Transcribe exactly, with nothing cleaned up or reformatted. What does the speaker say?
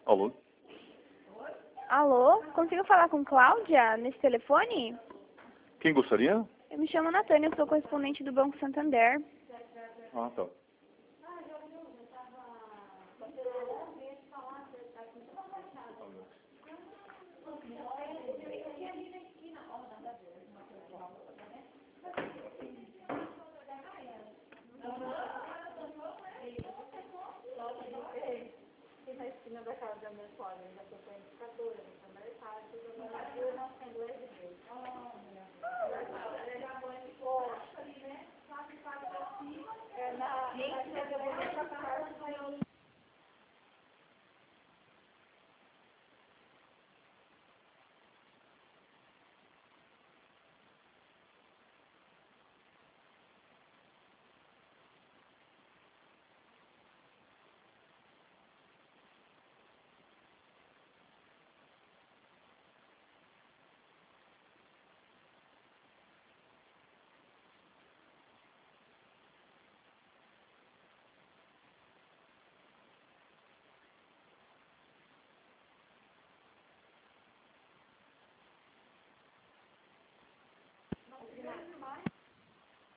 Alô? Alô, consigo falar com Cláudia nesse telefone? Quem gostaria? Eu me chamo Natânia, eu sou correspondente do Banco Santander. Ah, tá. Na esquina da casa da minha sogra, da